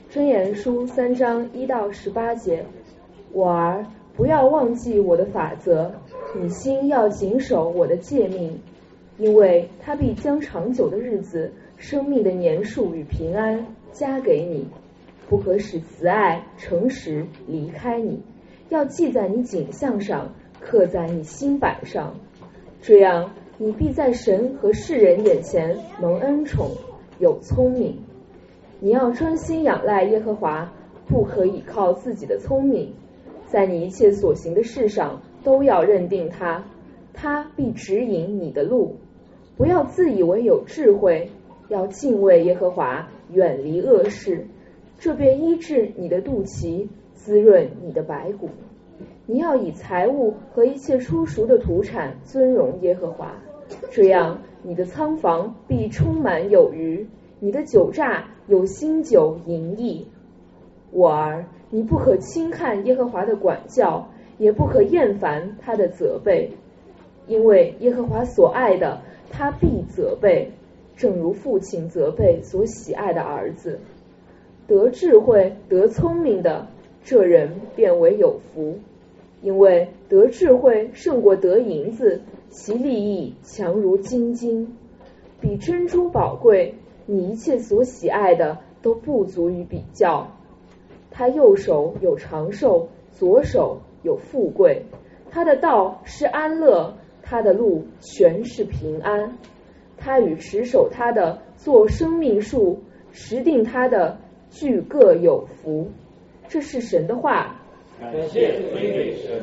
箴言书3章1到18节，我儿，不要忘记我的法则，你心要谨守我的诫命，因为他必将长久的日子、生命的年数与平安加给你。不可使慈爱、诚实离开你，要记在你颈项上，刻在你心板上，这样你必在神和世人眼前蒙恩宠，有聪明。你要专心仰赖耶和华，不可倚靠自己的聪明，在你一切所行的事上都要认定他，他必指引你的路。不要自以为有智慧，要敬畏耶和华，远离恶事，这便医治你的肚脐，滋润你的白骨。你要以财物和一切出熟的土产尊荣耶和华，这样你的仓房必充满有余，你的酒榨有新酒盈溢。我儿，你不可轻看耶和华的管教，也不可厌烦他的责备，因为耶和华所爱的，他必责备，正如父亲责备所喜爱的儿子。得智慧得聪明的，这人便为有福，因为得智慧胜过得银子，其利益强如金金，比珍珠宝贵，你一切所喜爱的都不足以比较。他右手有长寿，左手有富贵，他的道是安乐，他的路全是平安。他与持守他的做生命树，持定他的俱各有福。这是神的话。 感谢归给神。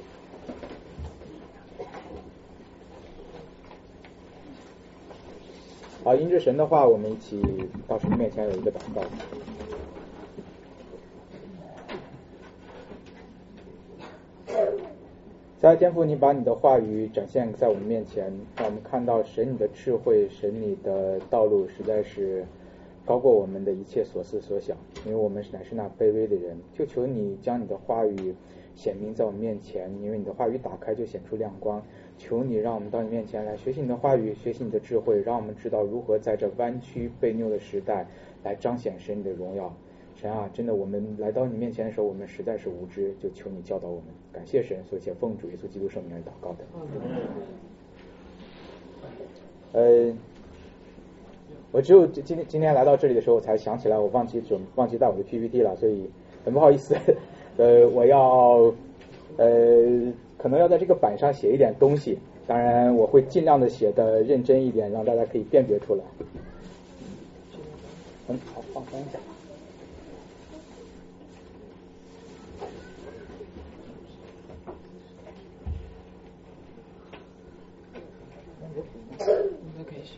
好，因着神的话，我们一起到神面前有一个祷告。亲爱的天父，你把你的话语展现在我们面前，让我们看到神你的智慧，神你的道路实在是高过我们的一切所思所想，因为我们乃是那卑微的人。就求你将你的话语显明在我们面前，因为你的话语打开就显出亮光。求你让我们到你面前来学习你的话语，学习你的智慧，让我们知道如何在这弯曲悖拗的时代来彰显神你的荣耀。神啊，真的我们来到你面前的时候，我们实在是无知，就求你教导我们。感谢神，所以且奉主耶稣基督圣名而祷告的。我只有今天来到这里的时候才想起来，我忘记带我的 PPT 了，所以很不好意思。我要可能要在这个板上写一点东西，当然我会尽量的写的认真一点，让大家可以辨别出来。好，放松一下。 应该可以写。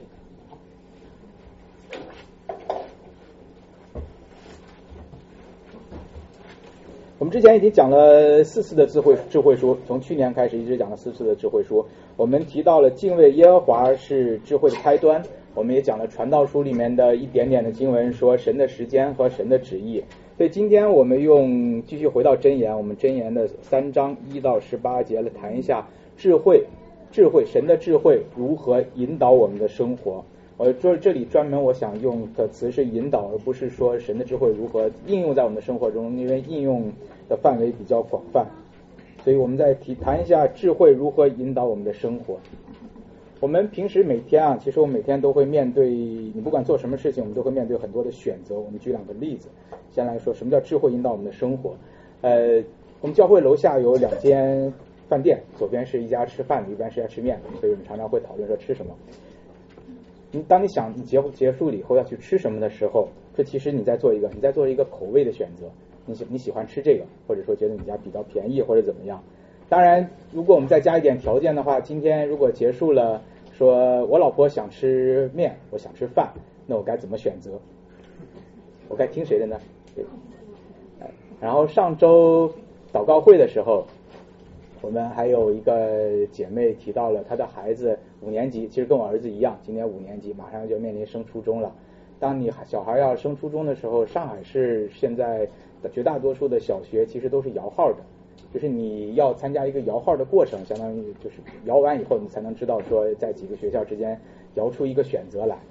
我们之前已经讲了4次的智慧书，从去年开始一直讲了4次的智慧书。我们提到了敬畏耶和华是智慧的开端，我们也讲了传道书里面的一点点的经文，说神的时间和神的旨意。所以今天我们继续回到箴言，我们箴言的3章1到18节来谈一下智慧，神的智慧如何引导我们的生活。我这里专门我想用的词是引导，而不是说神的智慧如何应用在我们的生活中，因为应用的范围比较广泛，所以我们再谈一下智慧如何引导我们的生活。我们平时每天其实我们每天都会面对，你不管做什么事情，我们都会面对很多的选择。我们举2个例子，先来说什么叫智慧引导我们的生活。我们教会楼下有2间饭店，左边是一家吃饭的，右边是一家吃面的，所以我们常常会讨论说吃什么。当你想你结束了以后要去吃什么的时候，这其实你在做一个口味的选择，你喜欢吃这个，或者说觉得你家比较便宜或者怎么样。当然如果我们再加一点条件的话，今天如果结束了，说我老婆想吃面，我想吃饭，那我该怎么选择？我该听谁的呢？然后上周祷告会的时候，我们还有一个姐妹提到了她的孩子5年级，其实跟我儿子一样，今年5年级，马上就面临升初中了。当你小孩要升初中的时候，上海市现在的绝大多数的小学其实都是摇号的，就是你要参加一个摇号的过程，相当于就是摇完以后你才能知道说在几个学校之间摇出一个选择来。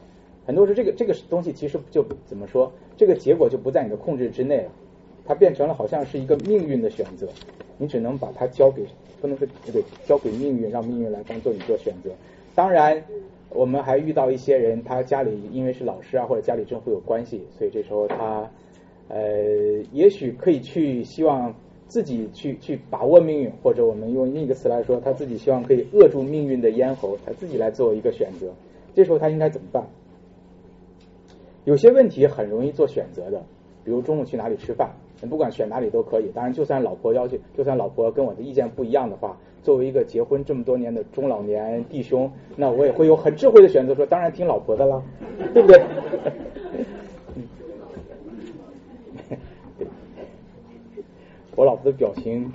很多时候这个东西其实就怎么说，这个结果就不在你的控制之内了，它变成了好像是一个命运的选择，你只能把它不能说交给命运，让命运来帮助你做选择。当然我们还遇到一些人，他家里因为是老师啊，或者家里政府有关系，所以这时候他也许可以去希望自己去把握命运，或者我们用另一个词来说，他自己希望可以扼住命运的咽喉，他自己来做一个选择。这时候他应该怎么办？有些问题很容易做选择的，比如中午去哪里吃饭，不管选哪里都可以。当然就算老婆跟我的意见不一样的话，作为一个结婚这么多年的中老年弟兄，那我也会有很智慧的选择，说当然听老婆的了，对不对？我老婆的表情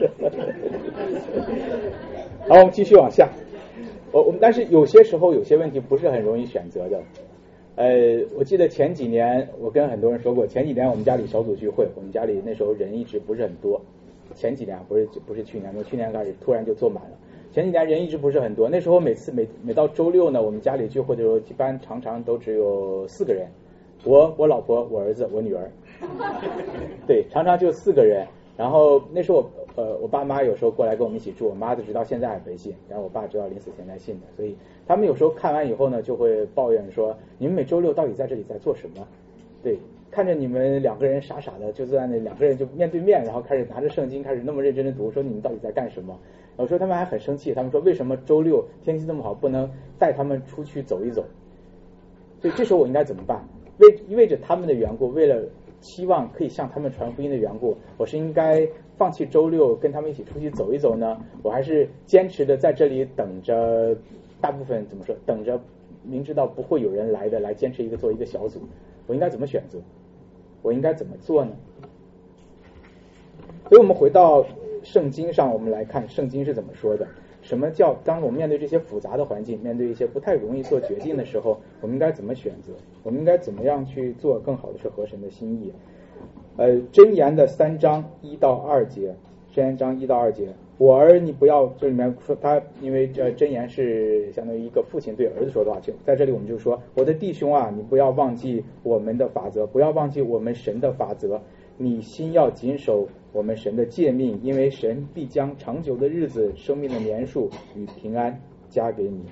好，我们继续往下。但是有些时候有些问题不是很容易选择的。我记得前几年我跟很多人说过，前几年我们家里小组聚会，我们家里那时候人一直不是很多，前几年不是去年，从去年开始突然就坐满了。前几年人一直不是很多，那时候每到周六呢，我们家里聚会的时候，一般常常都只有4个人，我老婆、我儿子、我女儿，对，常常就4个人。然后那时候我爸妈有时候过来跟我们一起住，我妈直到现在还没信，然后我爸直到临死前才信的，所以他们有时候看完以后呢，就会抱怨说，你们每周六到底在这里在做什么？对，看着你们2个人傻傻的就在那2个人就面对面，然后开始拿着圣经开始那么认真的读，说你们到底在干什么？有时候他们还很生气，他们说为什么周六天气这么好不能带他们出去走一走？所以这时候我应该怎么办？为着他们的缘故，为了期望可以向他们传福音的缘故，我是应该放弃周六跟他们一起出去走一走呢，我还是坚持的在这里等着，大部分怎么说，等着明知道不会有人来的，来坚持做一个小组，我应该怎么选择？我应该怎么做呢？所以我们回到圣经上，我们来看圣经是怎么说的。什么叫当我们面对这些复杂的环境，面对一些不太容易做决定的时候，我们应该怎么选择？我们应该怎么样去做更好的是合神的心意？箴言的3章1到2节，箴言章1到2节，我儿你不要，这里面说他因为箴言是相当于一个父亲对儿子说的话，在这里我们就说，我的弟兄啊，你不要忘记我们的法则，不要忘记我们神的法则，你心要谨守我们神的诫命，因为神必将长久的日子、生命的年数与平安加给你。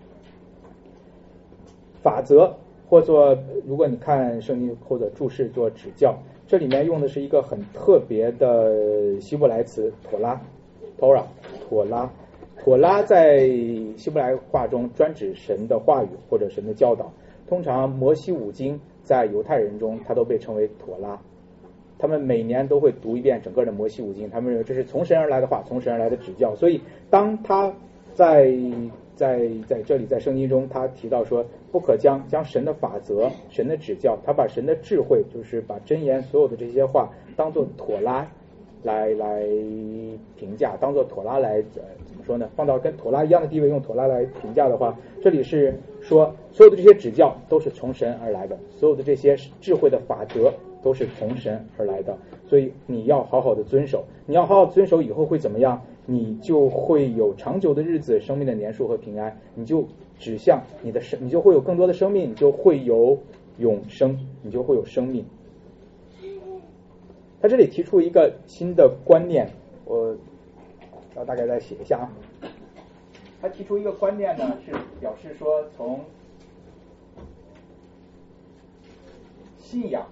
法则或做，如果你看圣经或者注释做指教，这里面用的是一个很特别的希伯来词妥拉 Torah 妥拉在希伯来话中专指神的话语或者神的教导。通常摩西五经在犹太人中它都被称为妥拉，他们每年都会读一遍整个的摩西五经，他们认为这是从神而来的话，从神而来的指教。所以当他在这里在圣经中他提到说不可将神的法则、神的指教，他把神的智慧，就是把箴言所有的这些话当作妥拉来评价，当作妥拉来怎么说呢，放到跟妥拉一样的地位，用妥拉来评价的话，这里是说所有的这些指教都是从神而来的，所有的这些智慧的法则都是从神而来的，所以你要好好的遵守，你要好好遵守以后会怎么样？你就会有长久的日子、生命的年数和平安，你就指向你的生，你就会有更多的生命，你就会有永生，你就会有生命。他这里提出一个新的观念，我要大概再写一下啊。他提出一个观念呢，是表示说从信仰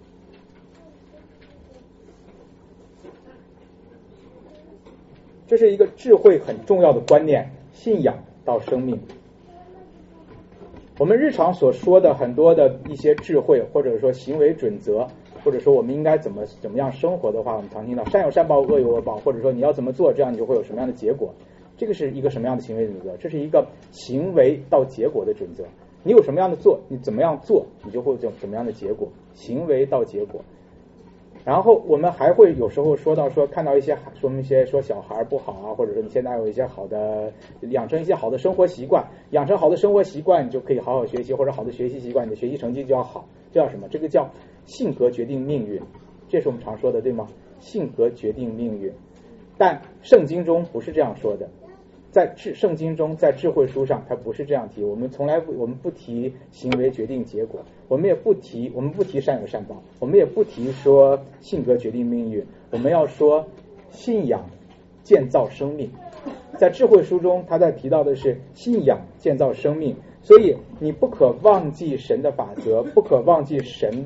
这是一个智慧很重要的观念，信仰到生命。我们日常所说的很多的一些智慧，或者说行为准则，或者说我们应该怎么样生活的话，我们常听到善有善报，恶有恶报，或者说你要怎么做，这样你就会有什么样的结果。这个是一个什么样的行为准则？这是一个行为到结果的准则。你有什么样的做，你怎么样做，你就会有怎么样的结果。行为到结果。然后我们还会有时候说到看到一些说小孩不好啊，或者说你现在有一些好的养成一些好的生活习惯，养成好的生活习惯，你就可以好好学习，或者好的学习习惯，你的学习成绩就要好。这叫什么？这个叫性格决定命运，这是我们常说的，对吗？性格决定命运。但圣经中不是这样说的。 在圣经中，在智慧书上，它不是这样提。我们不提行为决定结果，我们不提善有善报，我们也不提说性格决定命运，我们要说信仰建造生命。在智慧书中，他在提到的是信仰建造生命，所以你不可忘记神的法则，不可忘记神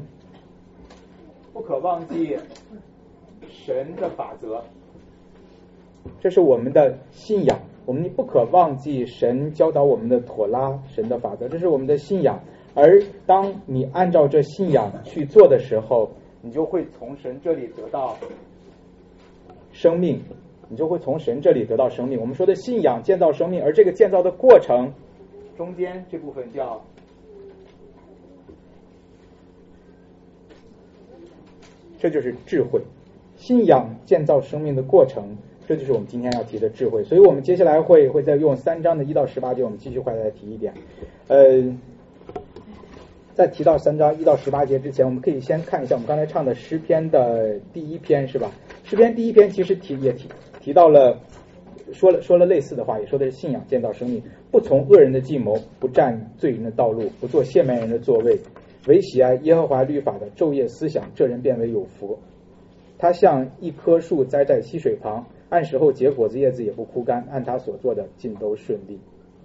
的法则，这是我们的信仰。我们不可忘记神教导我们的妥拉，神的法则，这是我们的信仰。而当你按照这信仰去做的时候，你就会从神这里得到生命，我们说的信仰建造生命，而这个建造的过程中间这部分叫这就是智慧。信仰建造生命的过程，这就是我们今天要提的智慧。所以我们接下来会再用3章的1到18节，我们继续回来提一点。在提到3章1到18节之前，我们可以先看一下我们刚才唱的诗篇的第1篇，是吧？诗篇第1篇其实提到了，说了类似的话，也说的是信仰建造生命，不从恶人的计谋，不占罪人的道路，不做亵慢人的座位，唯喜爱耶和华律法的，昼夜思想，这人便为有福。他像一棵树栽在溪水旁，按时候结果子，叶子也不枯干，按他所做的尽都顺利。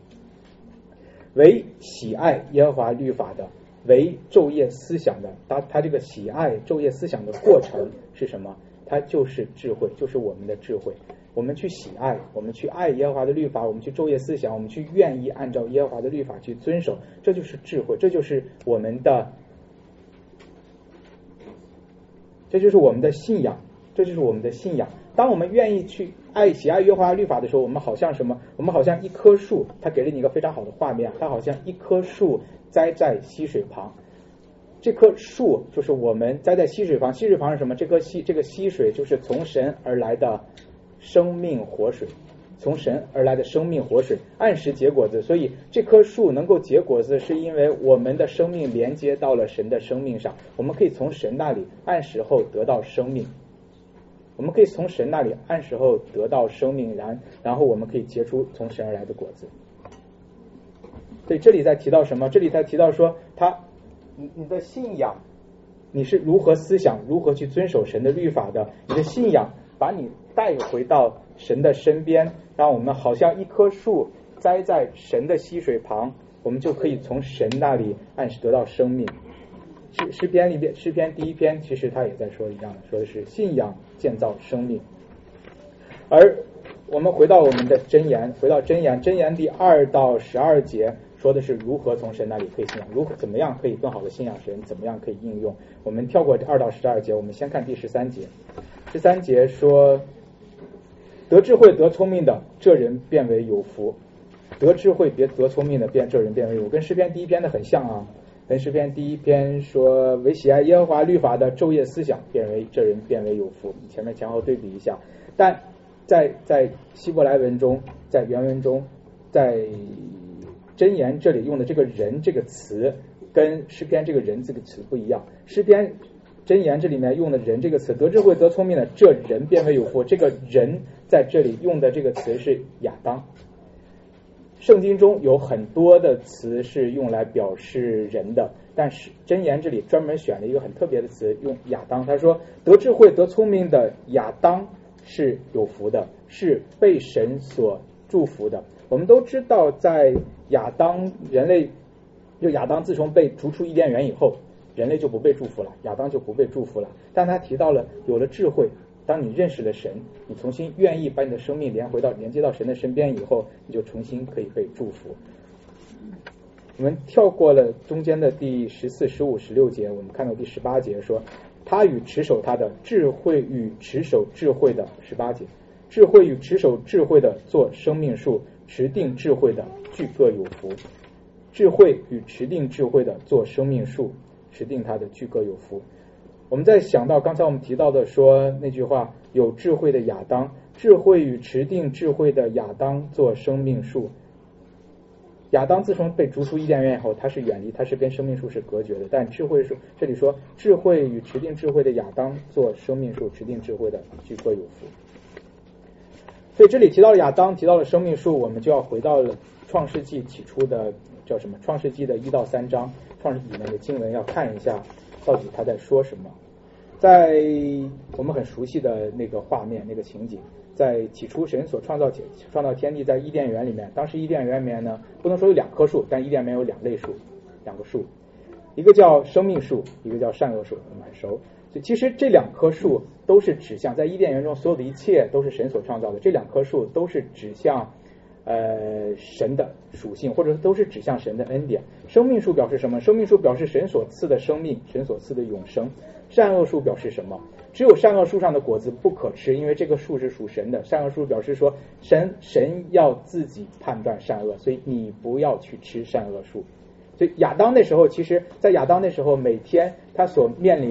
唯喜爱耶和华律法的，为昼夜思想的，他这个喜爱昼夜思想的过程是什么？它就是智慧，就是我们的智慧。我们去喜爱，我们去爱耶和华的律法，我们去昼夜思想，我们去愿意按照耶和华的律法去遵守，这就是智慧，这就是我们的信仰，这就是我们的信仰。当我们愿意去喜爱耶和华律法的时候，我们好像什么？我们好像一棵树，他给了你一个非常好的画面，它好像一棵树栽在溪水旁。这棵树就是我们栽在溪水旁，溪水旁是什么？这个溪水就是从神而来的生命活水，按时结果子。所以这棵树能够结果子，是因为我们的生命连接到了神的生命上，我们可以从神那里按时候得到生命，然后我们可以结出从神而来的果子。所以这里在提到什么？这里在提到说你的信仰，你是如何思想，如何去遵守神的律法的？你的信仰把你带回到神的身边，让我们好像一棵树栽在神的溪水旁，我们就可以从神那里按时得到生命。诗篇第1篇其实他也在说一样的，说的是信仰建造生命。而我们回到我们的箴言，箴言第2到12节说的是如何从神那里可以信仰，怎么样可以更好的信仰神，怎么样可以应用。我们跳过2到12节，我们先看第13节。13节说，得智慧得聪明的，这人变为有福。得智慧得聪明的，这人变为有福。跟诗篇第1篇的很像啊。跟诗篇第1篇说，唯喜爱耶和华律法的，昼夜思想，这人变为有福。前面前后对比一下。但在希伯来文中，在原文中，在箴言这里用的这个人这个词跟诗篇这个人这个词不一样。诗篇箴言这里面用的人这个词，得智慧得聪明的，这人变为有福。这个人在这里用的这个词是亚当。圣经中有很多的词是用来表示人的，但是箴言这里专门选了一个很特别的词，用亚当。他说得智慧得聪明的亚当是有福的，是被神所祝福的。我们都知道，在亚当自从被逐出伊甸园以后，人类就不被祝福了，亚当就不被祝福了。但他提到了有了智慧，当你认识了神，你重新愿意把你的生命连接到神的身边以后，你就重新可以被祝福。我们跳过了中间的第14、15、16节，我们看到第18节说，他与持守他的，智慧与持守智慧的。18节，智慧与持守智慧的做生命树，持定智慧的俱各有福。智慧与持定智慧的做生命树，持定它的俱各有福。我们在想到刚才我们提到的说那句话，有智慧的亚当，智慧与持定智慧的亚当做生命树。亚当自从被逐出伊甸园以后，他是远离，他是跟生命树是隔绝的。但智慧树这里说，智慧与持定智慧的亚当做生命树，持定智慧的俱各有福。 所以这里提到了亚当，提到了生命树，我们就要回到了创世纪起初的叫什么？创世纪的1到3章，创世纪里面的经文，要看一下到底他在说什么。在我们很熟悉的那个画面、那个情景，在起初神所创造天地，在伊甸园里面，当时伊甸园里面呢，不能说有2棵树，但伊甸园有2类树，2个树，一个叫生命树，一个叫善恶树，我们很熟。所以其实这2棵树都是指向，在伊甸园中所有的一切都是神所创造的，这2棵树都是指向神的属性，或者都是指向神的恩典。生命树表示什么？生命树表示神所赐的生命，神所赐的永生。善恶树表示什么？只有善恶树上的果子不可吃，因为这个树是属神的。善恶树表示说神要自己判断善恶，所以你不要去吃善恶树。所以亚当那时候，其实在亚当那时候，每天他所面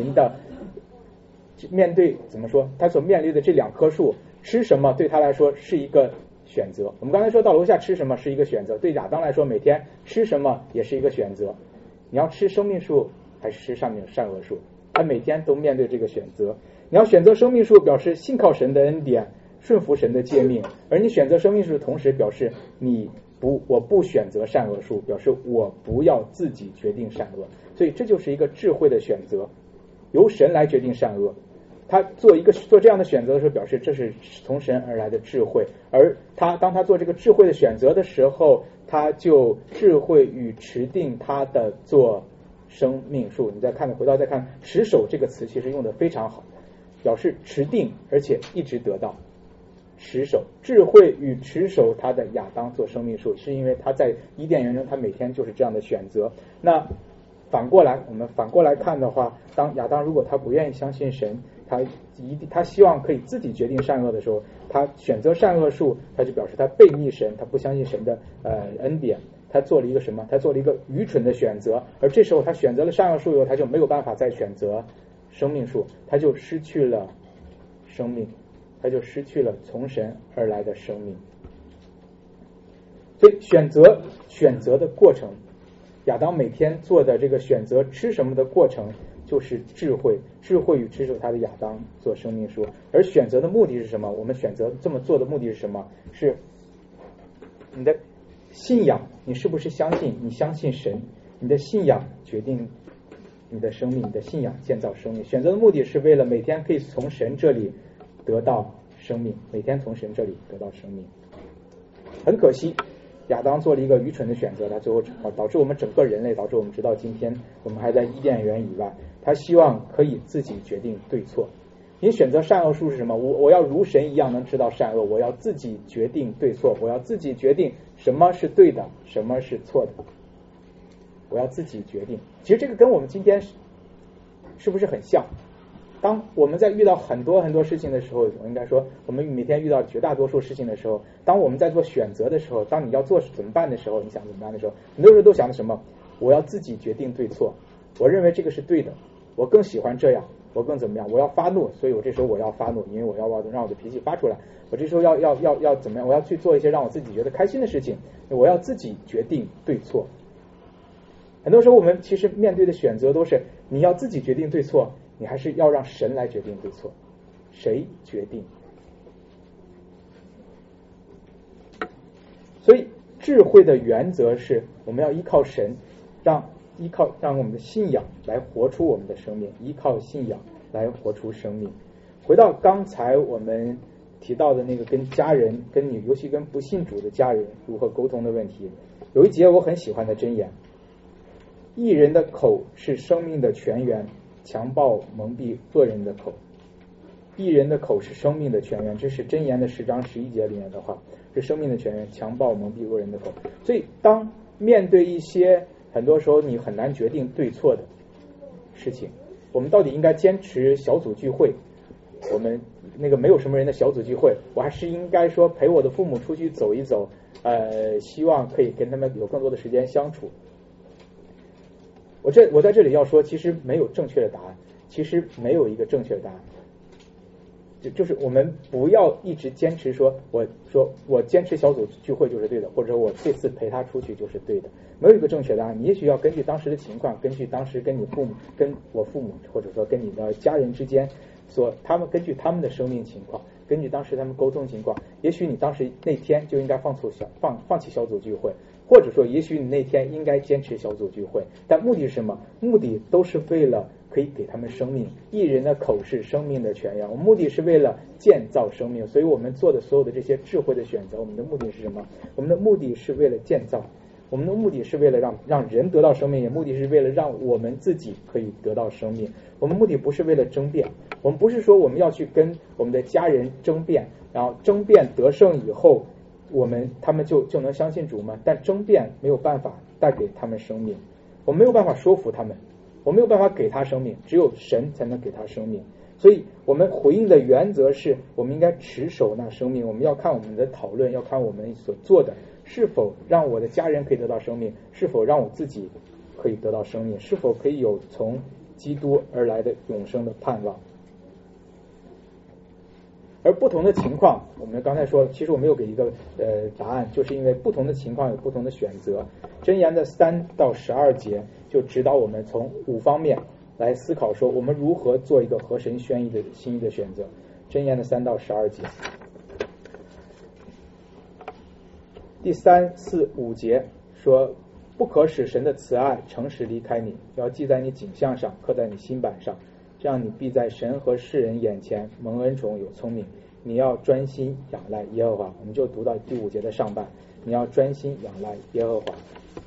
对怎么说？他所面临的这2棵树，吃什么对他来说是一个选择。我们刚才说到楼下吃什么是一个选择，对亚当来说，每天吃什么也是一个选择。你要吃生命树还是吃上面的善恶树？他每天都面对这个选择。你要选择生命树，表示信靠神的恩典，顺服神的诫命；而你选择生命树的同时，表示我不选择善恶树，表示我不要自己决定善恶。所以这就是一个智慧的选择，由神来决定善恶。他做这样的选择的时候，表示这是从神而来的智慧。而当他做这个智慧的选择的时候，他就智慧与持定他的做生命树。你回到再看持守这个词，其实用的非常好，表示持定而且一直得到。持守，智慧与持守他的亚当做生命树，是因为他在伊甸园中，他每天就是这样的选择。那我们反过来看的话，当亚当如果他不愿意相信神，他希望可以自己决定善恶的时候，他选择善恶树，他就表示他背逆神，他不相信神的恩典，他做了一个什么？他做了一个愚蠢的选择。而这时候他选择了善恶树以后，他就没有办法再选择生命树，他就失去了生命，他就失去了从神而来的生命。所以选择的过程，亚当每天做的这个选择吃什么的过程，就是智慧与持守他的亚当做生命树。而选择的目的是什么？我们选择这么做的目的是什么？是你的信仰，你是不是相信？你相信神，你的信仰决定你的生命，你的信仰建造生命。选择的目的是为了每天可以从神这里得到生命，每天从神这里得到生命。很可惜，亚当做了一个愚蠢的选择，他最后导致我们整个人类，导致我们直到今天，我们还在伊甸园以外。他希望可以自己决定对错。你选择善恶树是什么？我要如神一样能知道善恶，我要自己决定对错，我要自己决定什么是对的，什么是错的，我要自己决定。其实这个跟我们今天是不是很像？当我们在遇到很多很多事情的时候，我应该说我们每天遇到绝大多数事情的时候，当我们在做选择的时候，当你要做怎么办的时候，你想怎么办的时候，很多人都想的什么？我要自己决定对错，我认为这个是对的，我更喜欢这样，我更怎么样？我要发怒，所以我这时候我要发怒，因为我要让我的脾气发出来。我这时候要怎么样？我要去做一些让我自己觉得开心的事情，我要自己决定对错。很多时候我们其实面对的选择都是你要自己决定对错，你还是要让神来决定对错？谁决定？所以智慧的原则是我们要依靠神，让我们的信仰来活出我们的生命，依靠信仰来活出生命。回到刚才我们提到的那个跟家人，尤其跟不信主的家人如何沟通的问题，有一节我很喜欢的箴言：义人的口是生命的泉源，强暴蒙蔽恶人的口。义人的口是生命的泉源，这是箴言的10章11节里面的话，是生命的泉源，强暴蒙蔽恶人的口。所以当面对一些很多时候你很难决定对错的事情，我们到底应该坚持小组聚会，我们那个没有什么人的小组聚会，我还是应该说陪我的父母出去走一走，希望可以跟他们有更多的时间相处。我在这里要说，其实没有正确的答案，其实没有一个正确的答案。就是我们不要一直坚持说我坚持小组聚会就是对的，或者我这次陪他出去就是对的，没有一个正确答案。你也许要根据当时的情况，根据当时跟我父母，或者说跟你的家人之间他们根据他们的生命情况，根据当时他们沟通情况，也许你当时那天就应该放弃小组聚会，或者说也许你那天应该坚持小组聚会，但目的是什么？目的都是为了可以给他们生命，一人的口是生命的泉源，我们目的是为了建造生命，所以我们做的所有的这些智慧的选择，我们的目的是什么？我们的目的是为了建造，我们的目的是为了让人得到生命，也目的是为了让我们自己可以得到生命。我们目的不是为了争辩，我们不是说我们要去跟我们的家人争辩，然后争辩得胜以后他们就能相信主吗？但争辩没有办法带给他们生命，我们没有办法说服他们，我没有办法给他生命，只有神才能给他生命。所以我们回应的原则是，我们应该持守那生命，我们要看我们的讨论，要看我们所做的是否让我的家人可以得到生命，是否让我自己可以得到生命，是否可以有从基督而来的永生的盼望。而不同的情况，我们刚才说，其实我没有给一个答案，就是因为不同的情况有不同的选择。箴言的3到12节就指导我们从5方面来思考，说我们如何做一个合神心意的选择。箴言的3到12节，第3、4、5节说，不可使神的慈爱诚实离开你，要记在你颈项上，刻在你心板上，这样你必在神和世人眼前蒙恩宠有聪明。你要专心仰赖耶和华，我们就读到第5节的上半，你要专心仰赖耶和华。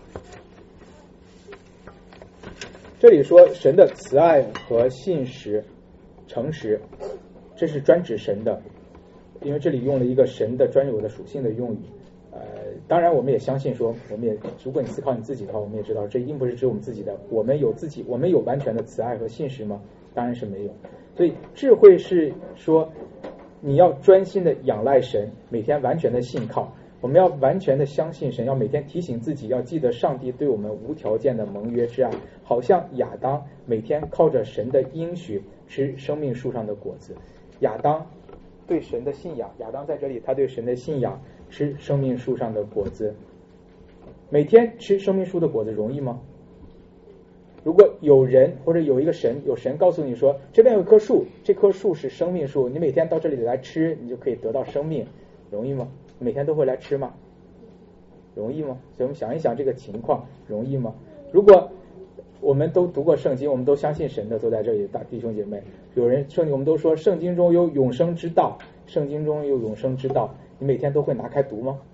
这里说神的慈爱和信实诚实，这是专指神的，因为这里用了一个神的专有的属性的用语。当然我们也相信说，如果你思考你自己的话，我们也知道这一定不是指我们自己的，我们有完全的慈爱和信实吗？当然是没有。所以智慧是说你要专心的仰赖神，每天完全的信靠，我们要完全的相信神，要每天提醒自己，要记得上帝对我们无条件的盟约之爱，好像亚当每天靠着神的应许吃生命树上的果子。亚当对神的信仰，亚当在这里他对神的信仰，吃生命树上的果子。每天吃生命树的果子容易吗？如果有人或者有神告诉你说，这边有一棵树，这棵树是生命树，你每天到这里来吃，你就可以得到生命，容易吗？每天都会来吃吗？容易吗？所以我们想一想这个情况容易吗？如果我们都读过圣经，我们都相信神的，都在这里的弟兄姐妹，我们都说圣经中有永生之道，圣经中有永生之道，你每天都会拿开读吗？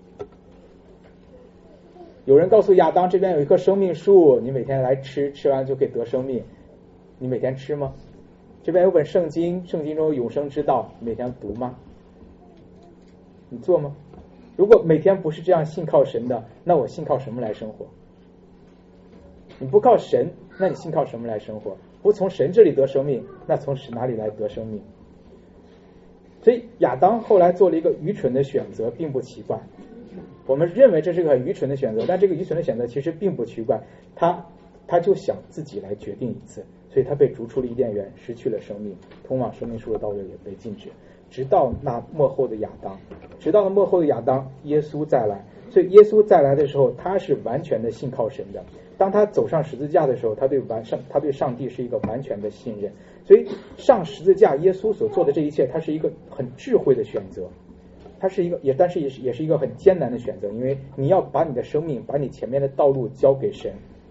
有人告诉亚当，这边有一棵生命树，你每天来吃，吃完就可以得生命，你每天吃吗？这边有本圣经，圣经中有永生之道，你每天读吗？你做吗？如果每天不是这样信靠神的，那我信靠什么来生活？你不靠神，那你信靠什么来生活？不从神这里得生命，那从哪里来得生命？所以亚当后来做了一个愚蠢的选择，并不奇怪。我们认为这是个很愚蠢的选择，但这个愚蠢的选择其实并不奇怪。他就想自己来决定一次，所以他被逐出了伊甸园，失去了生命，通往生命树的道路也被禁止。直到那末后的亚当，耶稣再来。所以耶稣再来的时候，他是完全的信靠神的。当他走上十字架的时候，他对上帝是一个完全的信任。所以上十字架，耶稣所做的这一切，他是一个很智慧的选择。它是一个但是也是一个很艰难的选择，因为你要把你的生命，把你前面的道路交给神。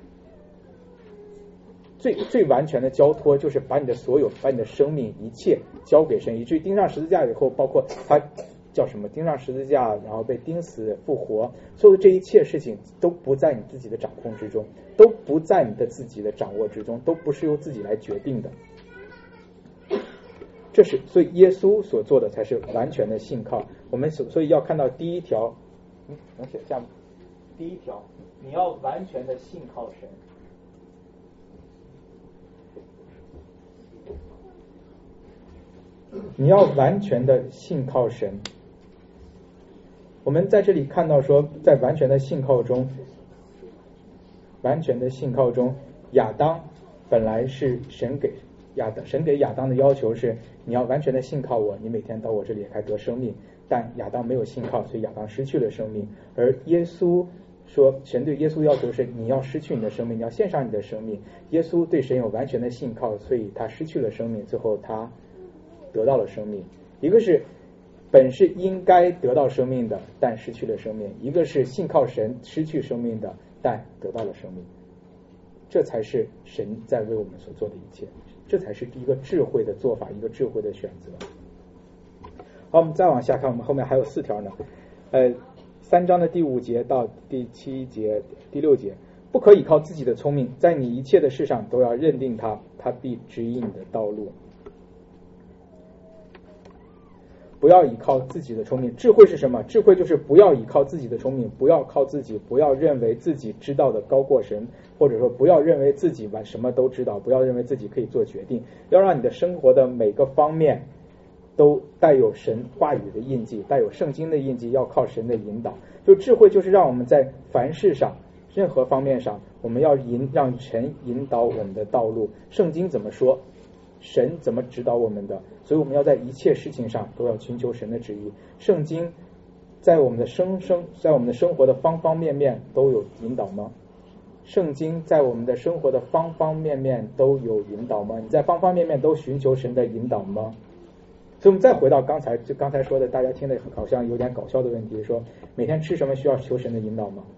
最完全的交托就是把你的所有，把你的生命一切交给神，以至于钉上十字架以后，包括他叫什么，钉上十字架，然后被钉死复活，所有的这一切事情都不在你自己的掌控之中，都不在你的自己的掌握之中，都不是由自己来决定的。所以耶稣所做的才是完全的信靠。我们所以要看到第一条，能写下吗？第一条，你要完全的信靠神。你要完全的信靠神。我们在这里看到说，在完全的信靠中，亚当本来是神给亚当的要求是，你要完全的信靠我，你每天到我这里才得生命。但亚当没有信靠，所以亚当失去了生命。而耶稣说神对耶稣要求是你要失去你的生命，你要献上你的生命。耶稣对神有完全的信靠，所以他失去了生命，最后他得到了生命。一个是本是应该得到生命的，但失去了生命；一个是信靠神失去生命的，但得到了生命。这才是神在为我们所做的一切，这才是一个智慧的做法，一个智慧的选择。好，我们再往下看，我们后面还有4条呢。3章的第5节到第7节、第6节，不可以靠自己的聪明，在你一切的事上都要认定他，他必指引你的道路。不要依靠自己的聪明。智慧是什么？智慧就是不要依靠自己的聪明，不要靠自己，不要认为自己知道的高过神，或者说不要认为自己什么都知道，不要认为自己可以做决定，要让你的生活的每个方面都带有神话语的印记，带有圣经的印记，要靠神的引导。就智慧就是让我们在凡事上任何方面上，我们要让神引导我们的道路。圣经怎么说，神怎么指导我们的，所以我们要在一切事情上都要寻求神的旨意。圣经在我们的在我们的生活的方方面面都有引导吗？圣经在我们的生活的方方面面都有引导吗？你在方方面面都寻求神的引导吗？所以我们再回到刚才说的，大家听的好像有点搞笑的问题，说每天吃什么需要求神的引导吗？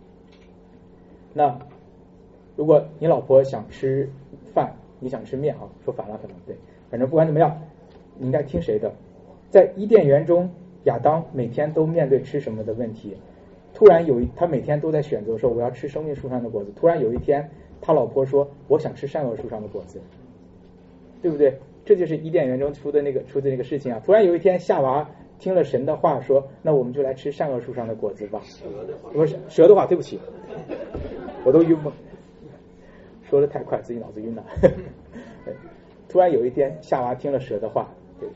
那如果你老婆想吃饭，你想吃面啊，说反了可能对，反正不管怎么样，你应该听谁的？在伊甸园中，亚当每天都面对吃什么的问题。突然他每天都在选择说我要吃生命树上的果子。突然有一天，他老婆说我想吃善恶树上的果子，对不对？这就是伊甸园中出的那个事情啊！突然有一天，夏娃听了神的话，说：“那我们就来吃善恶树上的果子吧。”不是蛇的话，对不起，我都晕了，说的太快，自己脑子晕了。突然有一天，夏娃听了蛇的话，对，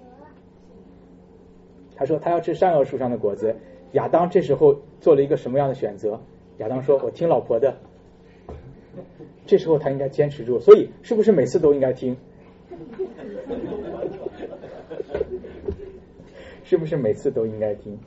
他说他要吃善恶树上的果子。亚当这时候做了一个什么样的选择？亚当说：“我听老婆的。”这时候他应该坚持住，所以是不是每次都应该听？是不是每次都应该听？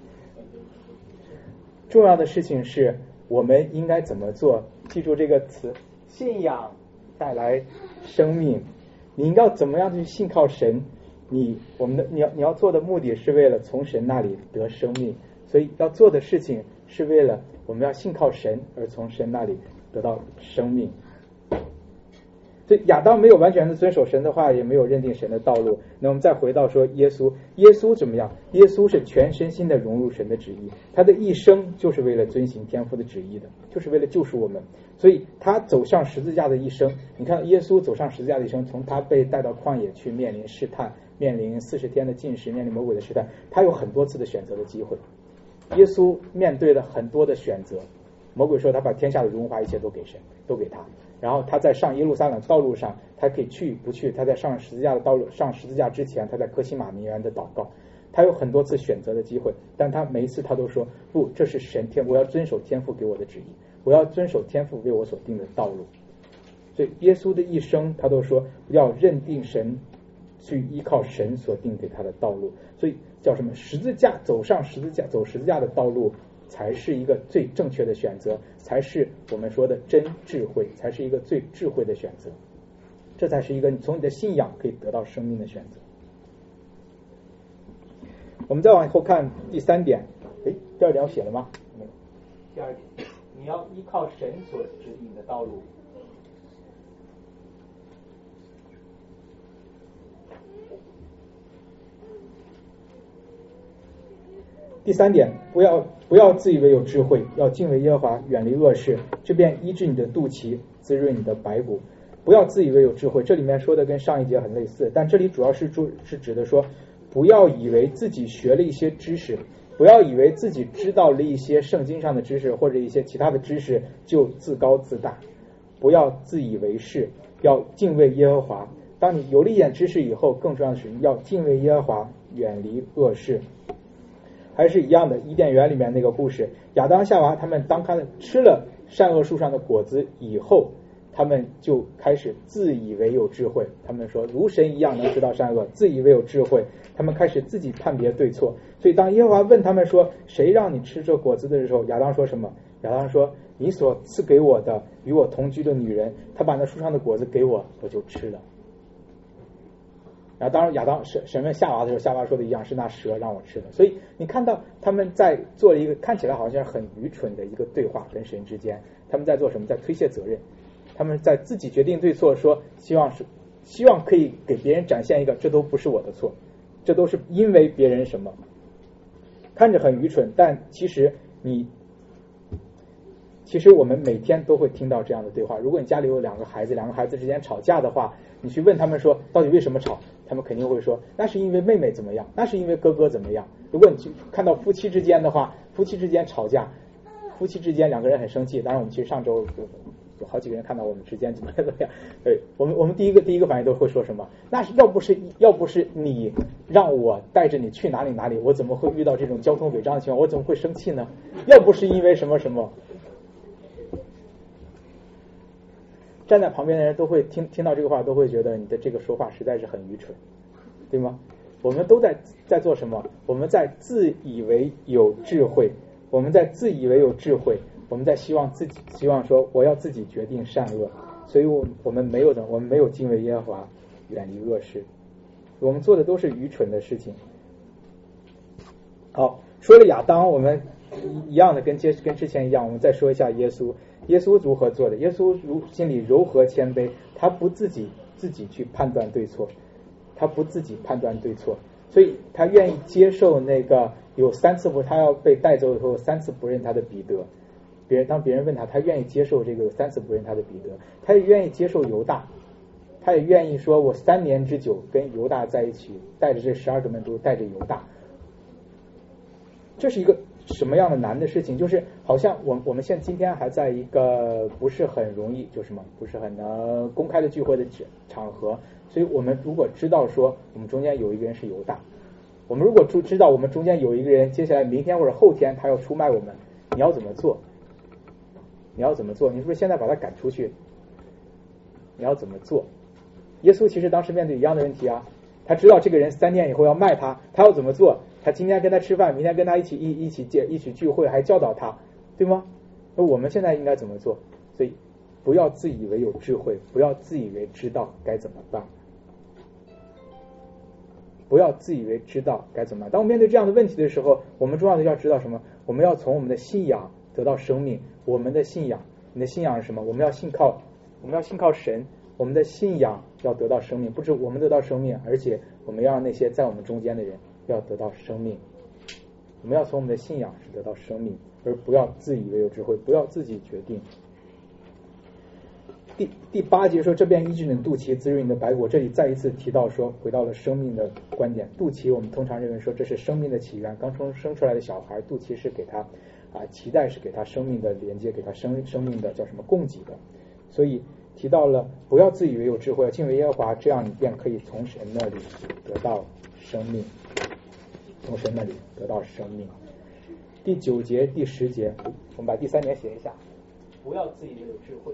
重要的事情是我们应该怎么做？记住这个词，信仰带来生命。你应该怎么样去信靠神？你要做的目的是为了从神那里得生命，所以要做的事情是为了我们要信靠神而从神那里得到生命。所以亚当没有完全的遵守神的话，也没有认定神的道路。那我们再回到说耶稣怎么样？耶稣是全身心的融入神的旨意，他的一生就是为了遵行天父的旨意的，就是为了救赎我们。所以他走上十字架的一生，你看耶稣走上十字架的一生，从他被带到旷野去面临试探，面临40天的禁食，面临魔鬼的试探，他有很多次的选择的机会。耶稣面对了很多的选择，魔鬼说他把天下的荣华一切都给神，都给他。然后他在上耶路撒冷道路上，他可以去不去？他在上十字架之前，他在客西马尼园的祷告，他有很多次选择的机会，但他每一次他都说不，这是我要遵守天父给我的旨意，我要遵守天父为我所定的道路。所以耶稣的一生，他都说要认定神，去依靠神所定给他的道路。所以叫什么？走十字架的道路，才是一个最正确的选择，才是我们说的真智慧，才是一个最智慧的选择。这才是一个你从你的信仰可以得到生命的选择。我们再往后看第3点，第2点我写了吗？没有。第2点，你要依靠神所指引的道路。第3点，不要自以为有智慧，要敬畏耶和华，远离恶事，这便医治你的肚脐，滋润你的白骨。不要自以为有智慧，这里面说的跟上一节很类似，但这里主要是指的说，不要以为自己学了一些知识，不要以为自己知道了一些圣经上的知识或者一些其他的知识就自高自大，不要自以为是，要敬畏耶和华。当你有了一点知识以后，更重要的是要敬畏耶和华，远离恶事。还是一样的，伊甸园里面那个故事，亚当夏娃他们当他们吃了善恶树上的果子以后，他们就开始自以为有智慧，他们说如神一样能知道善恶，自以为有智慧，他们开始自己判别对错。所以当耶和华问他们说谁让你吃这果子的时候，亚当说什么？ 亚当说，你所赐给我的与我同居的女人，她把那树上的果子给我，我就吃了。然后当然亚当审问夏娃的时候，夏娃说的一样，是那蛇让我吃的。所以你看到他们在做了一个看起来好像很愚蠢的一个对话，跟神之间，他们在做什么？在推卸责任，他们在自己决定对错，说希望可以给别人展现一个，这都不是我的错，这都是因为别人什么，看着很愚蠢，但其实我们每天都会听到这样的对话。如果你家里有两个孩子之间吵架的话，你去问他们说到底为什么吵，他们肯定会说那是因为妹妹怎么样，那是因为哥哥怎么样。如果你去看到夫妻之间的话，夫妻之间吵架，夫妻之间两个人很生气，当然我们其实上周有好几个人看到我们之间怎么样，对，我们第一个反应都会说什么？那是要不是你让我带着你去哪里，我怎么会遇到这种交通违章的情况？我怎么会生气呢？要不是因为什么什么。站在旁边的人都会听到这个话，都会觉得你的这个说话实在是很愚蠢，对吗？我们都在做什么？我们在自以为有智慧，我们在希望说我要自己决定善恶，所以我们没有敬畏耶和华，远离恶事，我们做的都是愚蠢的事情。好，说了亚当，我们一样的跟之前一样，我们再说一下耶稣。耶稣如何做的？耶稣心里柔和谦卑，他不自己去判断对错，所以他愿意接受那个有3次他要被带走以后3次不认他的彼得。当别人问他愿意接受这个有3次不认他的彼得，他也愿意接受犹大，他也愿意说我3年之久跟犹大在一起，带着这12个门徒，带着犹大。这是一个什么样的难的事情？就是好像我们今天还在一个不是很容易，就什么不是很能公开的聚会的场合，所以我们如果知道说我们中间有一个人是犹大，我们如果知道我们中间有一个人接下来明天或者后天他要出卖我们，你要怎么做？你是不是现在把他赶出去？你要怎么做？耶稣其实当时面对一样的问题啊，他知道这个人3年以后要卖他要怎么做？他今天跟他吃饭，明天跟他一起聚会，还教导他，对吗？那我们现在应该怎么做？所以不要自以为有智慧，不要自以为知道该怎么办，当我们面对这样的问题的时候，我们重要的要知道什么？我们要从我们的信仰得到生命。我们的信仰，你的信仰是什么？我们要信靠神。我们的信仰要得到生命，不止我们得到生命，而且我们要让那些在我们中间的人要得到生命。我们要从我们的信仰是得到生命，而不要自以为有智慧，不要自己决定。第8节说，这便医治你的肚脐，滋润你的白骨。这里再一次提到说，回到了生命的观点。肚脐我们通常认为说这是生命的起源，刚生出来的小孩，肚脐是给他脐带是给他生命的连接，给他生命的叫什么供给的。所以提到了不要自以为有智慧，敬畏耶和华，这样你便可以从神那里得到生命。第9节、第10节，我们把第3节写一下，不要自以为有智慧。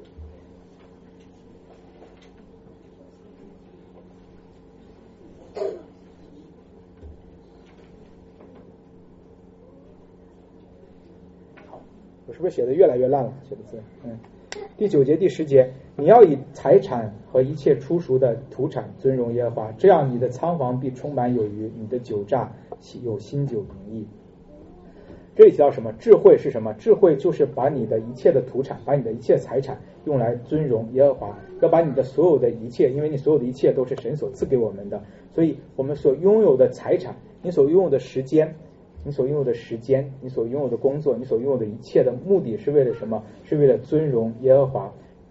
好，我是不是写的越来越烂了？写的字，第9节、第10节，你要以财产和一切出熟的土产尊荣耶和华，这样你的仓房必充满有余，你的酒榨有新酒盈溢。这里提到什么？智慧是什么？智慧就是把你的一切的土产，把你的一切财产用来尊荣耶和华，要把你的所有的一切，因为你所有的一切都是神所赐给我们的，所以我们所拥有的财产，你所拥有的时间，你所拥有的工作，你所拥有的一切的目的是为了什么？是为了尊荣耶和华，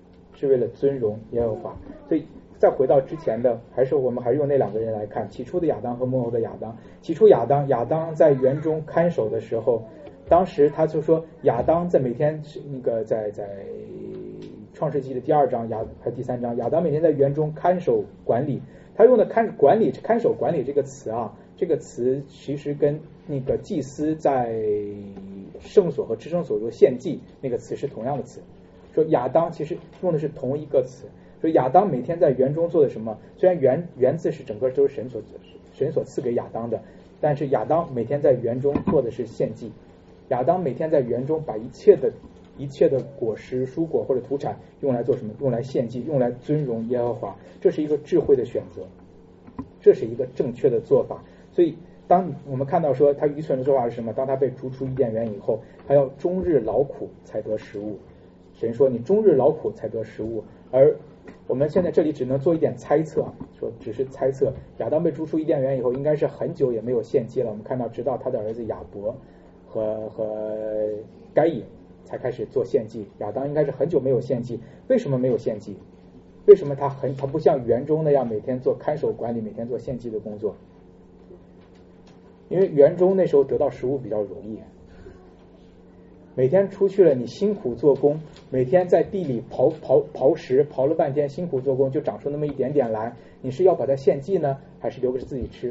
所以再回到之前的，我们还是用那2个人来看，起初的亚当和末后的亚当。起初亚当在园中看守的时候，当时他就说亚当在每天在创世纪的第2章还是第3章，亚当每天在园中看守管理。他用的看守管理这个词啊，这个词其实跟那个祭司在圣所和至圣所有献祭那个词是同样的词，说亚当其实用的是同一个词。所以亚当每天在园中做的什么？虽然园子是整个都是神所赐给亚当的，但是亚当每天在园中做的是献祭。亚当每天在园中把一切的一切的果实、蔬果或者土产用来做什么？用来献祭，用来尊荣耶和华。这是一个智慧的选择，这是一个正确的做法。所以当我们看到说他愚蠢的做法是什么？当他被逐出伊甸园以后，他要终日劳苦才得食物。神说你终日劳苦才得食物，而我们现在这里只能做一点猜测，说只是猜测。亚当被逐出伊甸园以后，应该是很久也没有献祭了。我们看到，直到他的儿子亚伯和该隐才开始做献祭。亚当应该是很久没有献祭。为什么没有献祭？为什么他不像园中那样每天做看守管理，每天做献祭的工作？因为园中那时候得到食物比较容易。每天出去了，你辛苦做工，每天在地里刨食，刨了半天，辛苦做工就长出那么一点点来，你是要把它献祭呢，还是留给自己吃？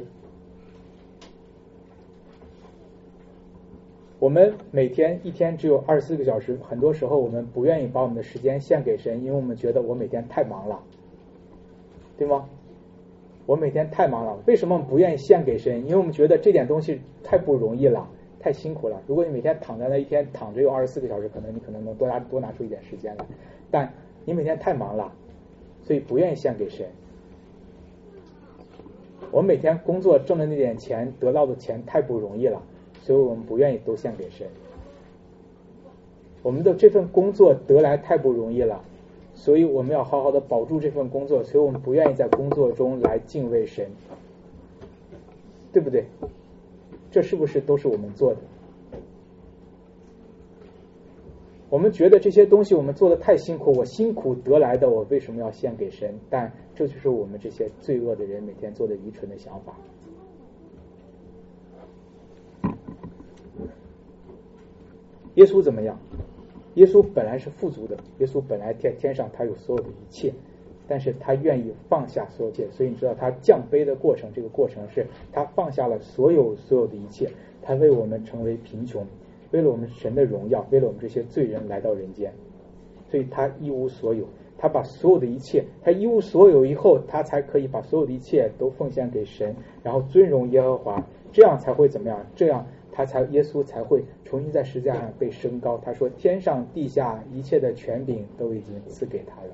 我们每天一天只有24个小时，很多时候我们不愿意把我们的时间献给神，因为我们觉得我每天太忙了，对吗？我每天太忙了，为什么不愿意献给神？因为我们觉得这点东西太不容易了，太辛苦了。如果你每天躺在那，一天躺着有24个小时，你可能能多拿出一点时间来，但你每天太忙了，所以不愿意献给神。我们每天工作挣的那点钱，得到的钱太不容易了，所以我们不愿意都献给神。我们的这份工作得来太不容易了，所以我们要好好的保住这份工作，所以我们不愿意在工作中来敬畏神，对不对？这是不是都是我们做的？我们觉得这些东西我们做的太辛苦，我辛苦得来的，我为什么要献给神？但这就是我们这些罪恶的人每天做的愚蠢的想法。耶稣怎么样？耶稣本来是富足的，耶稣本来天上他有所有的一切，但是他愿意放下所有一切，所以你知道他降卑的过程，这个过程是他放下了所有的一切，他为我们成为贫穷，为了我们神的荣耀，为了我们这些罪人来到人间，所以他一无所有，他把所有的一切，他一无所有以后，他才可以把所有的一切都奉献给神，然后尊荣耶和华，这样才会怎么样？这样耶稣才会重新在十字架上被升高。他说天上地下一切的权柄都已经赐给他了，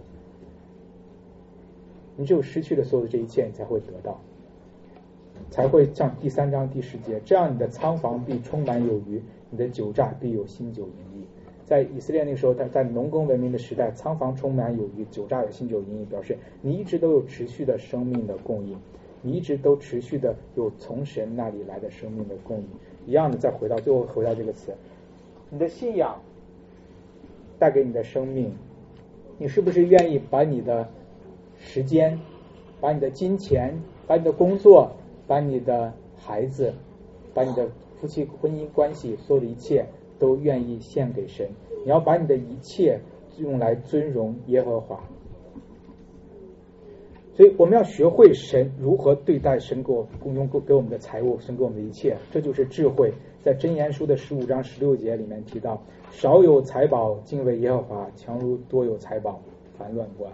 你只有失去了所有的这一切，你才会得到，才会像第3章第10节，这样你的仓房必充满有余，你的酒榨必有新酒盈溢。在以色列那个时候，在农耕文明的时代，仓房充满有余，酒榨有新酒盈溢，表示你一直都有持续的生命的供应，你一直都持续的有从神那里来的生命的供应。一样的，再最后回到这个词，你的信仰带给你的生命，你是不是愿意把你的时间，把你的金钱，把你的工作，把你的孩子，把你的夫妻婚姻关系，所有的一切都愿意献给神？你要把你的一切用来尊荣耶和华。所以我们要学会神如何对待神给我们的财物，神给我们的一切，这就是智慧。在箴言书的15章16节里面提到，少有财宝敬畏耶和华，强如多有财宝烦乱不安。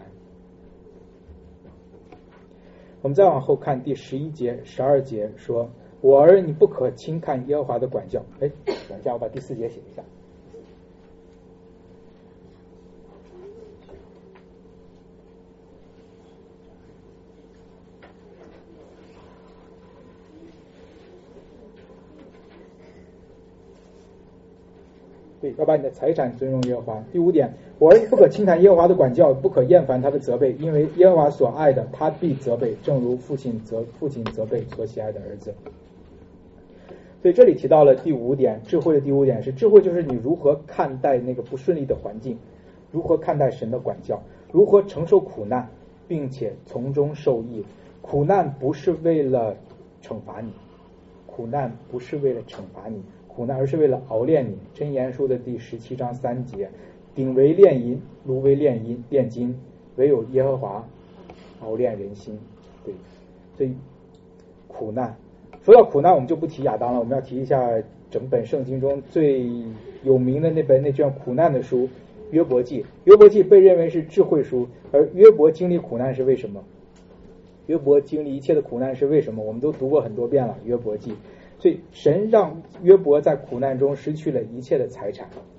我们再往后看第11节12节说，我儿你不可轻看耶和华的管教。等一下，我把第4节写一下。对，要把你的财产尊荣耶和华。第5点，我儿你不可轻看耶和华的管教，不可厌烦他的责备，因为耶和华所爱的，他必责备，正如父亲责备所喜爱的儿子。所以这里提到了第5点，智慧的第5点是智慧，就是你如何看待那个不顺利的环境，如何看待神的管教，如何承受苦难，并且从中受益。苦难不是为了惩罚你，苦难不是为了惩罚你，苦难而是为了熬炼你。箴言书的第17章3节，鼎为炼银，炉为炼金，唯有耶和华熬炼人心。对，所以苦难，说到苦难我们就不提亚当了，我们要提一下整本圣经中最有名的那卷苦难的书约伯记。约伯记被认为是智慧书，而约伯经历苦难是为什么？约伯经历一切的苦难是为什么？我们都读过很多遍了约伯记。所以神让约伯在苦难中失去了一切的财产，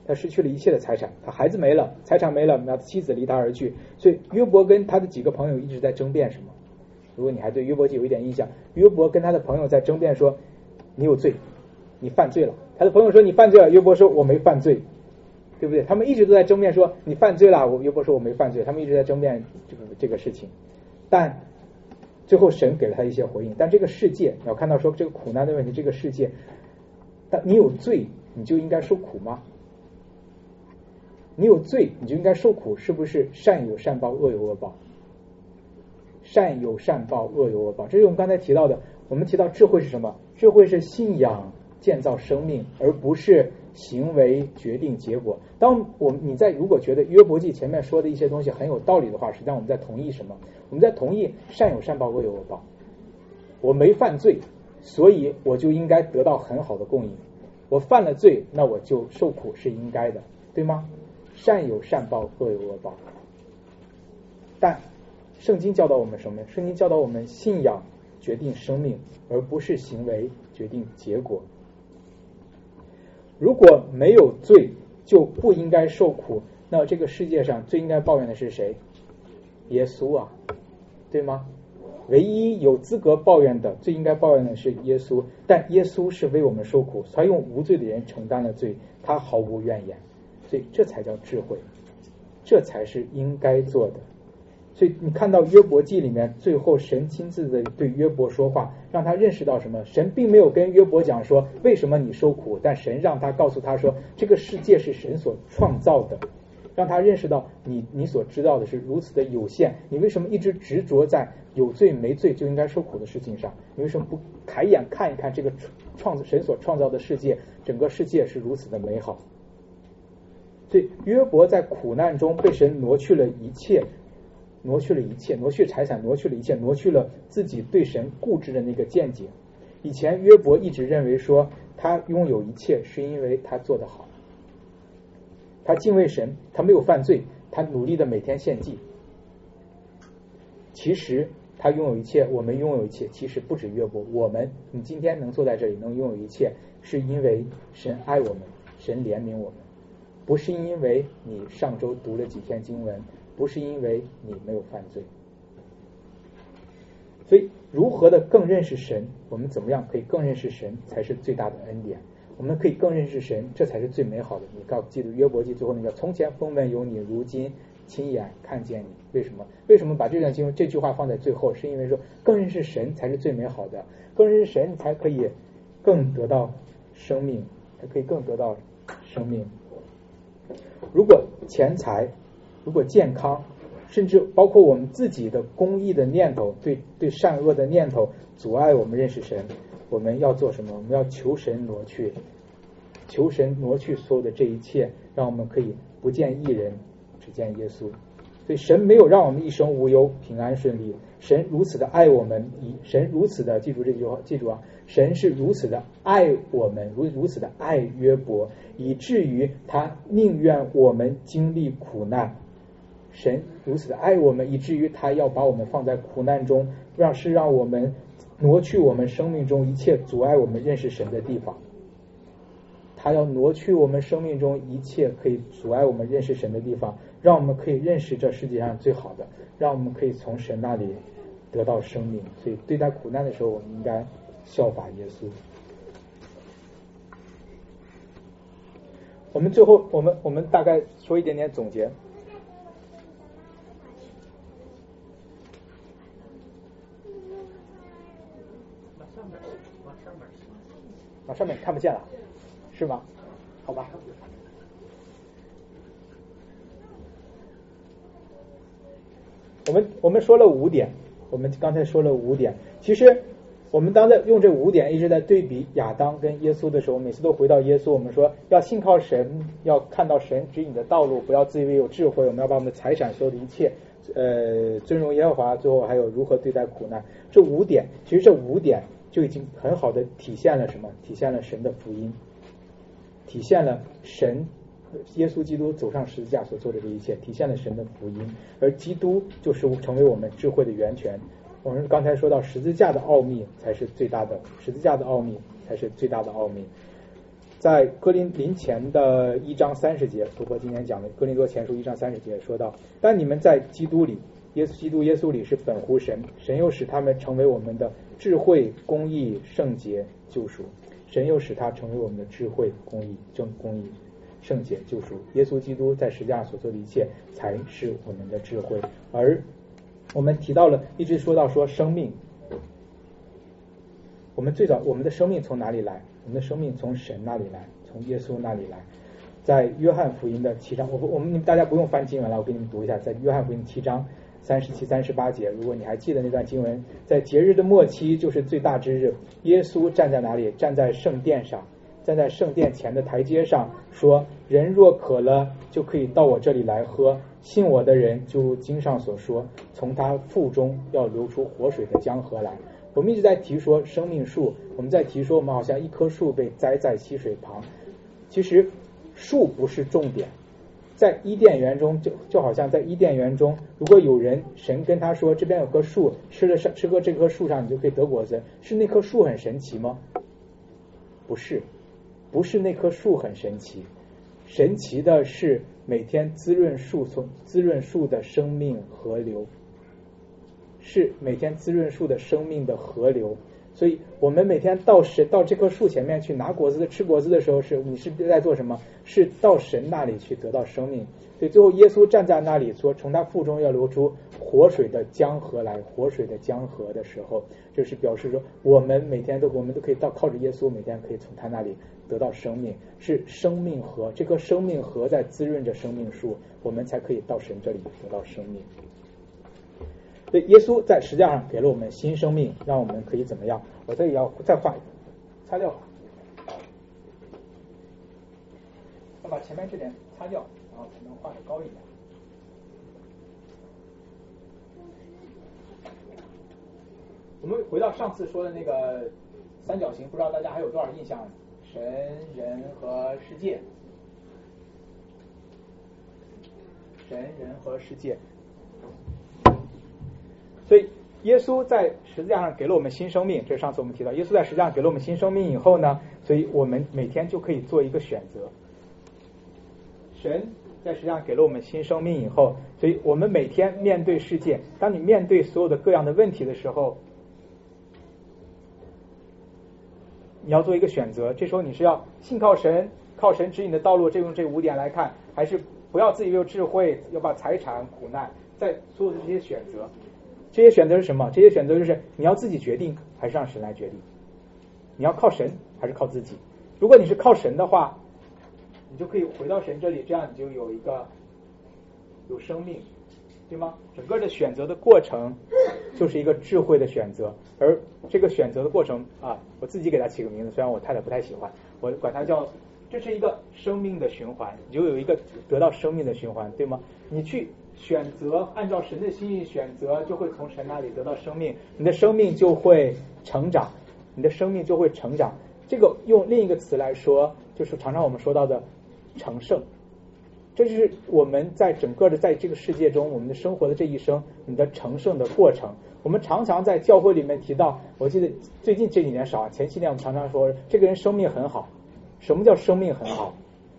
他失去了一切的财产，他孩子没了，财产没了，那妻子离他而去。所以约伯跟他的几个朋友一直在争辩什么？如果你还对约伯记有一点印象，约伯跟他的朋友在争辩说，你有罪，你犯罪了。他的朋友说你犯罪了，约伯说我没犯罪，对不对？他们一直都在争辩说你犯罪了，约伯说我没犯罪，他们一直在争辩这个事情。但最后神给了他一些回应。但这个世界，你要看到说这个苦难的问题，这个世界，但你有罪你就应该受苦吗？你有罪你就应该受苦，是不是善有善报，恶有恶报？善有善报，恶有恶报，这是我们刚才提到的。我们提到智慧是什么？智慧是信仰建造生命，而不是行为决定结果。如果觉得约伯记前面说的一些东西很有道理的话，实际上我们在同意什么？我们在同意善有善报，恶有恶报。我没犯罪，所以我就应该得到很好的供应。我犯了罪，那我就受苦是应该的，对吗？善有善报，恶有恶报。但圣经教导我们什么？圣经教导我们信仰决定生命，而不是行为决定结果。如果没有罪就不应该受苦，那这个世界上最应该抱怨的是谁？耶稣啊，对吗？唯一有资格抱怨的，最应该抱怨的是耶稣。但耶稣是为我们受苦，他用无罪的人承担了罪，他毫无怨言。所以这才叫智慧，这才是应该做的。所以你看到约伯记里面，最后神亲自的对约伯说话，让他认识到什么？神并没有跟约伯讲说为什么你受苦，但神让他告诉他说这个世界是神所创造的，让他认识到你所知道的是如此的有限，你为什么一直执着在有罪没罪就应该受苦的事情上？你为什么不抬眼看一看这个神所创造的世界，整个世界是如此的美好？所以约伯在苦难中被神挪去了一切，挪去财产，挪去了一切，挪去了自己对神固执的那个见解。以前约伯一直认为说他拥有一切是因为他做得好，他敬畏神，他没有犯罪，他努力的每天献祭。其实他拥有一切，我们拥有一切，其实不止约伯，你今天能坐在这里能拥有一切，是因为神爱我们，神怜悯我们，不是因为你上周读了几天经文，不是因为你没有犯罪。所以如何的更认识神，我们怎么样可以更认识神才是最大的恩典。我们可以更认识神，这才是最美好的。你记得约伯记最后那个从前风闻有你，如今亲眼看见你。为什么把这段经文这句话放在最后？是因为说更认识神才是最美好的，更认识神才可以更得到生命，如果钱财，如果健康，甚至包括我们自己的公义的念头，对善恶的念头阻碍我们认识神，我们要做什么？我们要求神挪去所有的这一切，让我们可以不见一人，只见耶稣。所以神没有让我们一生无忧平安顺利，神如此的爱我们，神如此的记住这句话，记住啊，神是如此的爱我们，如此的爱约伯，以至于他宁愿我们经历苦难。神如此的爱我们，以至于他要把我们放在苦难中，让我们挪去我们生命中一切阻碍我们认识神的地方。他要挪去我们生命中一切可以阻碍我们认识神的地方，让我们可以认识这世界上最好的，让我们可以从神那里得到生命。所以对待苦难的时候，我们应该效法耶稣。我们最后我们大概说一点点总结。往上面看不见了，是吗？好吧。我们说了5点，我们刚才说了5点。其实我们当在用这5点一直在对比亚当跟耶稣的时候，每次都回到耶稣。我们说要信靠神，要看到神指引的道路，不要自以为有智慧。我们要把我们的财产所有的一切尊荣耶和华，最后还有如何对待苦难。这5点，其实这5点就已经很好的体现了什么？体现了神的福音，体现了耶稣基督走上十字架所做的这一切，体现了神的福音。而基督就是成为我们智慧的源泉。我们刚才说到十字架的奥秘才是最大的，十字架的奥秘才是最大的奥秘。 在哥林前的1章30节，主播今天讲的哥林多前书1章30节说到，但你们在基督里，耶稣里是本乎神，神又使他们成为我们的智慧、公义、圣洁、救赎。神又使他成为我们的智慧、公义、圣洁、救赎。耶稣基督在十字架上所做的一切才是我们的智慧。而我们提到了，一直说到说生命，我们的生命从哪里来？我们的生命从神那里来，从耶稣那里来。在约翰福音的7章，大家不用翻经文了，我给你们读一下，在约翰福音7章37、38节，如果你还记得那段经文，在节日的末期，就是最大之日，耶稣站在哪里？站在圣殿上，站在圣殿前的台阶上，说：人若渴了，就可以到我这里来喝，信我的人，就如经上所说，从他腹中要流出活水的江河来。我们一直在提说生命树，我们在提说我们好像一棵树被栽在溪水旁，其实树不是重点。在伊甸园中，就好像在伊甸园中，如果有人神跟他说这边有棵树，吃过这棵树上你就可以得果子，是那棵树很神奇吗？不是那棵树很神奇，神奇的是每天滋润树的生命河流，是每天滋润树的生命的河流。所以我们每天到这棵树前面去拿果子吃果子的时候，你是在做什么？是到神那里去得到生命。所以最后耶稣站在那里说，从他腹中要流出活水的江河来，活水的江河的时候，就是表示说我们都可以靠着耶稣，每天可以从他那里得到生命，是生命河，这棵生命河在滋润着生命树，我们才可以到神这里得到生命。对，耶稣在十字架上给了我们新生命，让我们可以怎么样？我这里要再画一个，擦掉，要把前面这点擦掉，然后才能画得高一点。我们回到上次说的那个三角形，不知道大家还有多少印象？神、人和世界，神、人和世界。所以耶稣在十字架上给了我们新生命，这是上次我们提到，耶稣在十字架上给了我们新生命以后呢，所以我们每天就可以做一个选择。神在十字架上给了我们新生命以后，所以我们每天面对世界，当你面对所有的各样的问题的时候，你要做一个选择，这时候你是要信靠神，靠神指引的道路，用这5点来看，还是不要自己有智慧，要把财产、苦难，在所有的这些选择。这些选择是什么？这些选择就是你要自己决定，还是让神来决定？你要靠神还是靠自己？如果你是靠神的话，你就可以回到神这里，这样你就有生命，对吗？整个的选择的过程就是一个智慧的选择，而这个选择的过程我自己给它起个名字，虽然我太太不太喜欢，我管它叫，这是一个生命的循环，你就有一个得到生命的循环，对吗？你去选择按照神的心意选择，就会从神那里得到生命，你的生命就会成长，这个用另一个词来说，就是常常我们说到的成圣。这就是我们在整个的在这个世界中，我们的生活的这一生，你的成圣的过程。我们常常在教会里面提到，我记得最近这几年少，前7年我们常常说这个人生命很好。什么叫生命很好？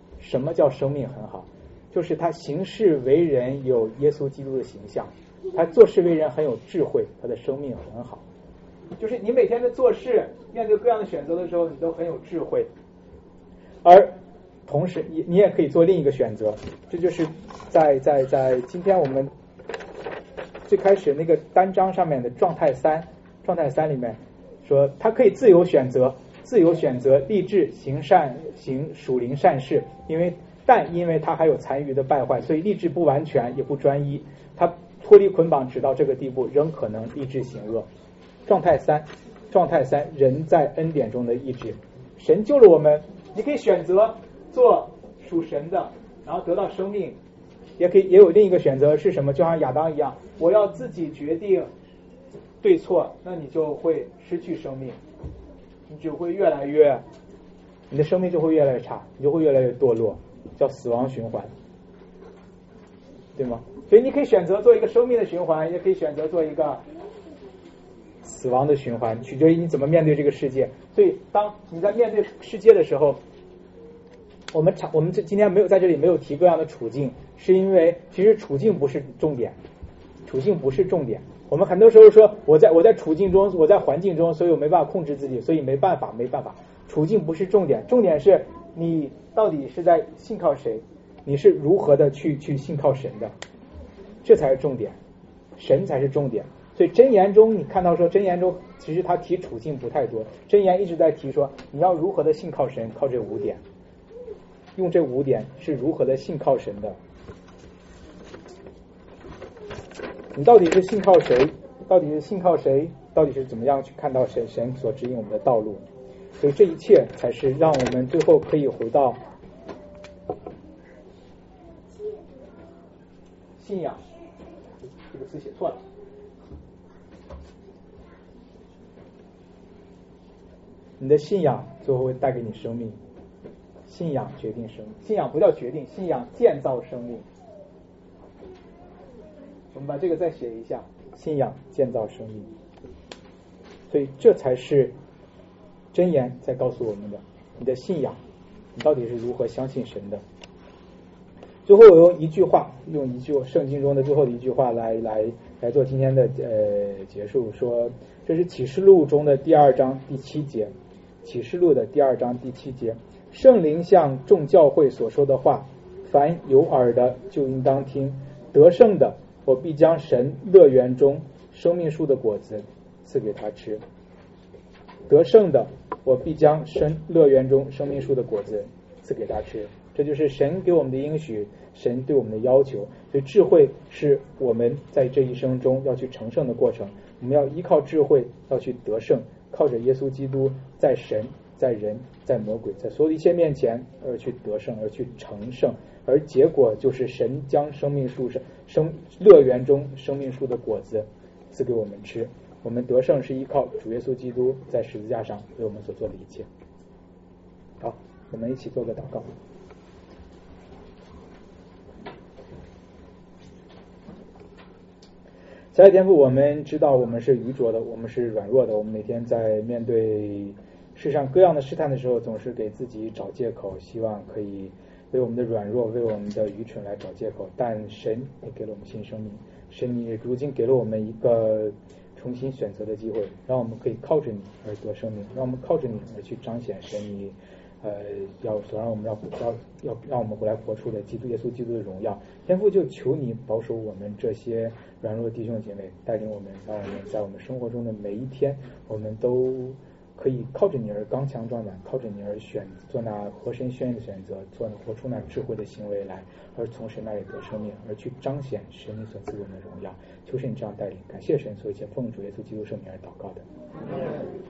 就是他行事为人有耶稣基督的形象，他做事为人很有智慧，他的生命很好。就是你每天的做事，面对各样的选择的时候，你都很有智慧。而同时你也可以做另一个选择，这就是在今天我们最开始那个单章上面的状态三里面说，他可以自由选择立志行属灵善事，但因为他还有残余的败坏，所以立志不完全也不专一，他脱离捆绑直到这个地步，仍可能立志行恶。状态三，人在恩典中的意志，神救了我们，你可以选择做属神的，然后得到生命，也有另一个选择是什么？就像亚当一样，我要自己决定对错，那你就会失去生命，你的生命就会越来越差，你就会越来越堕落，叫死亡循环，对吗？所以你可以选择做一个生命的循环，也可以选择做一个死亡的循环，取决于你怎么面对这个世界。所以当你在面对世界的时候， 我们今天没有在这里没有提各样的处境，是因为其实处境不是重点，处境不是重点。我们很多时候说我在处境中，我在环境中，所以我没办法控制自己，所以没办法。处境不是重点，重点是你到底是在信靠谁，你是如何的去信靠神的，这才是重点，神才是重点。所以箴言中你看到说，箴言中其实他提处境不太多，箴言一直在提说你要如何的信靠神，靠这5点，用这5点是如何的信靠神的。你到底是信靠谁？到底是信靠谁？到底是怎么样去看到神所指引我们的道路？所以这一切才是让我们最后可以回到信仰。这个词写错了。你的信仰最后会带给你生命，信仰决定生命，信仰不叫决定，信仰建造生命。我们把这个再写一下，信仰建造生命。所以这才是箴言在告诉我们的，你的信仰，你到底是如何相信神的。最后我用一句圣经中的最后的一句话来做今天的结束，说这是启示录中的第2章第7节，启示录的第2章第7节，圣灵向众教会所说的话，凡有耳的就应当听，得胜的我必将神乐园中生命树的果子赐给他吃，得胜的我必将神乐园中生命树的果子赐给他吃。这就是神给我们的应许，神对我们的要求。所以智慧是我们在这一生中要去成圣的过程，我们要依靠智慧要去得胜，靠着耶稣基督在神在人在魔鬼在所有的一切面前而去得胜，而去成圣，而结果就是神将生命树乐园中生命树的果子赐给我们吃。我们得胜是依靠主耶稣基督在十字架上为我们所做的一切。好，我们一起做个祷告。亲爱的天父，我们知道我们是愚拙的，我们是软弱的，我们每天在面对世上各样的试探的时候，总是给自己找借口，希望可以为我们的软弱为我们的愚蠢来找借口。但神也给了我们新生命，神你如今给了我们一个重新选择的机会，让我们可以靠着你而得生命，让我们靠着你而去彰显神你让我们让我们回来活出了耶稣基督的荣耀。天父，就求你保守我们这些软弱的弟兄姐妹，带领我们，让我们在我们生活中的每一天，我们都可以靠着你而刚强壮胆，靠着你而做那合神宣义的选择，活出那智慧的行为来，而从神那里得生命，而去彰显神你所赐我们的荣耀。求神你这样带领，感谢神所有一切奉主耶稣基督圣名而祷告的。